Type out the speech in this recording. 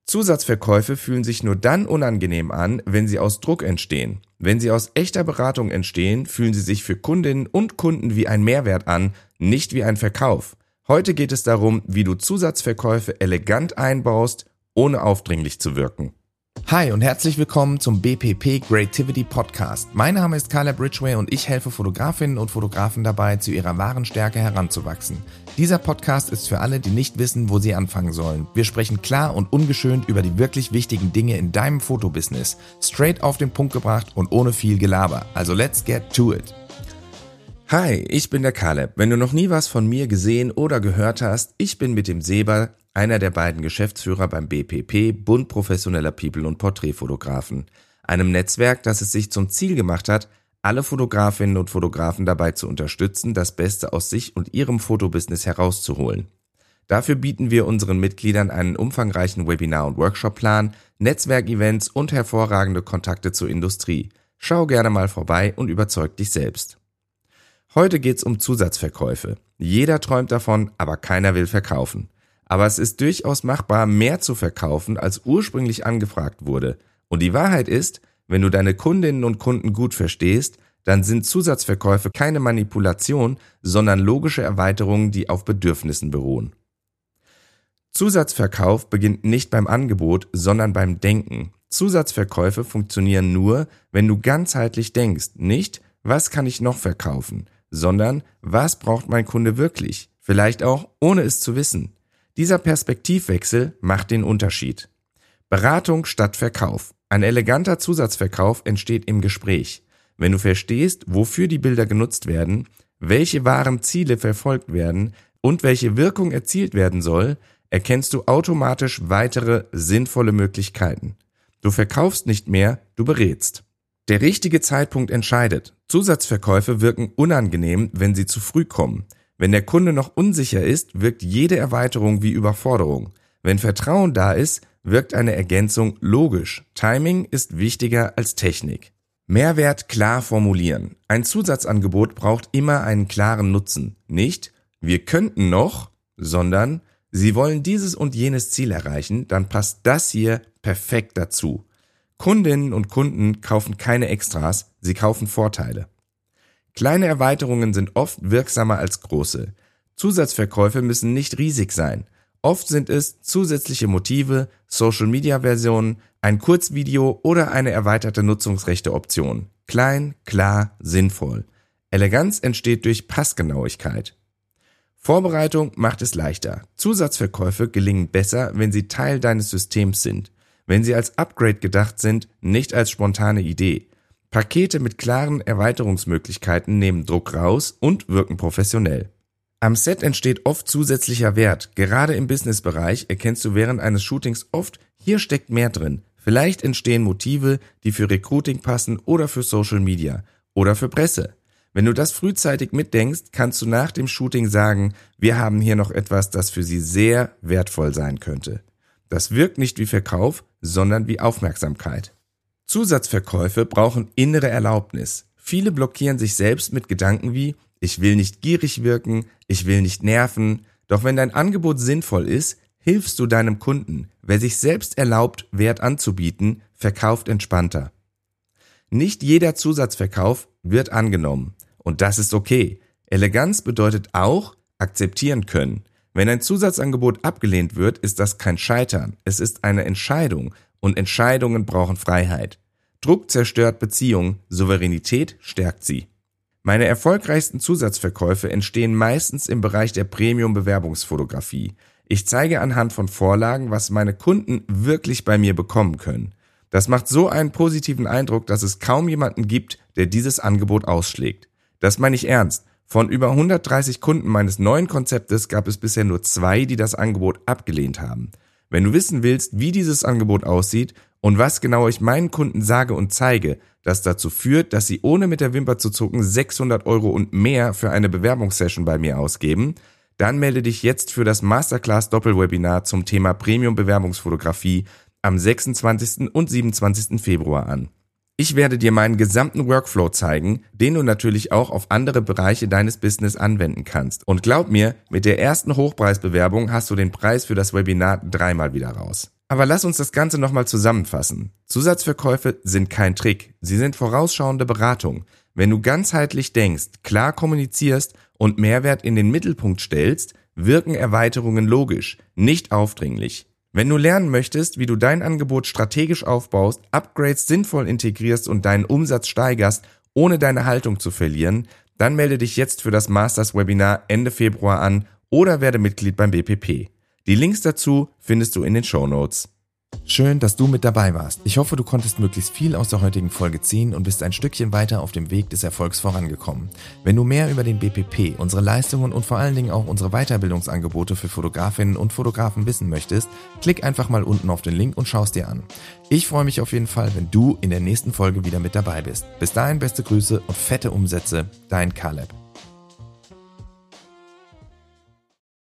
Zusatzverkäufe fühlen sich nur dann unangenehm an, wenn sie aus Druck entstehen. Wenn sie aus echter Beratung entstehen, fühlen sie sich für Kundinnen und Kunden wie ein Mehrwert an, nicht wie ein Verkauf. Heute geht es darum, wie du Zusatzverkäufe elegant einbaust, ohne aufdringlich zu wirken. Hi und herzlich willkommen zum BPP Creativity Podcast. Mein Name ist Caleb Ridgway und ich helfe Fotografinnen und Fotografen dabei, zu ihrer wahren Stärke heranzuwachsen. Dieser Podcast ist für alle, die nicht wissen, wo sie anfangen sollen. Wir sprechen klar und ungeschönt über die wirklich wichtigen Dinge in deinem Fotobusiness. Straight auf den Punkt gebracht und ohne viel Gelaber. Also let's get to it. Hi, ich bin der Caleb. Wenn du noch nie was von mir gesehen oder gehört hast, ich bin mit dem Seba, einer der beiden Geschäftsführer beim BPP, Bund professioneller People- und Porträtfotografen, einem Netzwerk, das es sich zum Ziel gemacht hat, alle Fotografinnen und Fotografen dabei zu unterstützen, das Beste aus sich und ihrem Fotobusiness herauszuholen. Dafür bieten wir unseren Mitgliedern einen umfangreichen Webinar- und Workshopplan, Netzwerkevents und hervorragende Kontakte zur Industrie. Schau gerne mal vorbei und überzeug dich selbst. Heute geht's um Zusatzverkäufe. Jeder träumt davon, aber keiner will verkaufen. Aber es ist durchaus machbar, mehr zu verkaufen, als ursprünglich angefragt wurde. Und die Wahrheit ist, wenn du deine Kundinnen und Kunden gut verstehst, dann sind Zusatzverkäufe keine Manipulation, sondern logische Erweiterungen, die auf Bedürfnissen beruhen. Zusatzverkauf beginnt nicht beim Angebot, sondern beim Denken. Zusatzverkäufe funktionieren nur, wenn du ganzheitlich denkst, nicht, was kann ich noch verkaufen, sondern was braucht mein Kunde wirklich, vielleicht auch ohne es zu wissen. Dieser Perspektivwechsel macht den Unterschied. Beratung statt Verkauf. Ein eleganter Zusatzverkauf entsteht im Gespräch. Wenn du verstehst, wofür die Bilder genutzt werden, welche wahren Ziele verfolgt werden und welche Wirkung erzielt werden soll, erkennst du automatisch weitere sinnvolle Möglichkeiten. Du verkaufst nicht mehr, du berätst. Der richtige Zeitpunkt entscheidet. Zusatzverkäufe wirken unangenehm, wenn sie zu früh kommen. Wenn der Kunde noch unsicher ist, wirkt jede Erweiterung wie Überforderung. Wenn Vertrauen da ist, wirkt eine Ergänzung logisch. Timing ist wichtiger als Technik. Mehrwert klar formulieren. Ein Zusatzangebot braucht immer einen klaren Nutzen. Nicht, wir könnten noch, sondern, Sie wollen dieses und jenes Ziel erreichen, dann passt das hier perfekt dazu. Kundinnen und Kunden kaufen keine Extras, sie kaufen Vorteile. Kleine Erweiterungen sind oft wirksamer als große. Zusatzverkäufe müssen nicht riesig sein. Oft sind es zusätzliche Motive, Social-Media-Versionen, ein Kurzvideo oder eine erweiterte Nutzungsrechte-Option. Klein, klar, sinnvoll. Eleganz entsteht durch Passgenauigkeit. Vorbereitung macht es leichter. Zusatzverkäufe gelingen besser, wenn sie Teil deines Systems sind. Wenn sie als Upgrade gedacht sind, nicht als spontane Idee. Pakete mit klaren Erweiterungsmöglichkeiten nehmen Druck raus und wirken professionell. Am Set entsteht oft zusätzlicher Wert. Gerade im Businessbereich erkennst du während eines Shootings oft, hier steckt mehr drin. Vielleicht entstehen Motive, die für Recruiting passen oder für Social Media oder für Presse. Wenn du das frühzeitig mitdenkst, kannst du nach dem Shooting sagen, wir haben hier noch etwas, das für sie sehr wertvoll sein könnte. Das wirkt nicht wie Verkauf, sondern wie Aufmerksamkeit. Zusatzverkäufe brauchen innere Erlaubnis. Viele blockieren sich selbst mit Gedanken wie, ich will nicht gierig wirken, ich will nicht nerven. Doch wenn dein Angebot sinnvoll ist, hilfst du deinem Kunden. Wer sich selbst erlaubt, Wert anzubieten, verkauft entspannter. Nicht jeder Zusatzverkauf wird angenommen. Und das ist okay. Eleganz bedeutet auch akzeptieren können. Wenn ein Zusatzangebot abgelehnt wird, ist das kein Scheitern. Es ist eine Entscheidung. Und Entscheidungen brauchen Freiheit. Druck zerstört Beziehungen, Souveränität stärkt sie. Meine erfolgreichsten Zusatzverkäufe entstehen meistens im Bereich der Premium-Bewerbungsfotografie. Ich zeige anhand von Vorlagen, was meine Kunden wirklich bei mir bekommen können. Das macht so einen positiven Eindruck, dass es kaum jemanden gibt, der dieses Angebot ausschlägt. Das meine ich ernst. Von über 130 Kunden meines neuen Konzeptes gab es bisher nur 2, die das Angebot abgelehnt haben. Wenn du wissen willst, wie dieses Angebot aussieht und was genau ich meinen Kunden sage und zeige, das dazu führt, dass sie ohne mit der Wimper zu zucken 600 € und mehr für eine Bewerbungssession bei mir ausgeben, dann melde dich jetzt für das Masterclass-Doppelwebinar zum Thema Premium-Bewerbungsfotografie am 26. und 27. Februar an. Ich werde dir meinen gesamten Workflow zeigen, den du natürlich auch auf andere Bereiche deines Business anwenden kannst. Und glaub mir, mit der ersten Hochpreisbewerbung hast du den Preis für das Webinar 3-mal wieder raus. Aber lass uns das Ganze nochmal zusammenfassen. Zusatzverkäufe sind kein Trick, sie sind vorausschauende Beratung. Wenn du ganzheitlich denkst, klar kommunizierst und Mehrwert in den Mittelpunkt stellst, wirken Erweiterungen logisch, nicht aufdringlich. Wenn du lernen möchtest, wie du dein Angebot strategisch aufbaust, Upgrades sinnvoll integrierst und deinen Umsatz steigerst, ohne deine Haltung zu verlieren, dann melde dich jetzt für das Masters-Webinar Ende Februar an oder werde Mitglied beim BPP. Die Links dazu findest du in den Shownotes. Schön, dass du mit dabei warst. Ich hoffe, du konntest möglichst viel aus der heutigen Folge ziehen und bist ein Stückchen weiter auf dem Weg des Erfolgs vorangekommen. Wenn du mehr über den BPP, unsere Leistungen und vor allen Dingen auch unsere Weiterbildungsangebote für Fotografinnen und Fotografen wissen möchtest, klick einfach mal unten auf den Link und schau es dir an. Ich freue mich auf jeden Fall, wenn du in der nächsten Folge wieder mit dabei bist. Bis dahin beste Grüße und fette Umsätze, dein Caleb.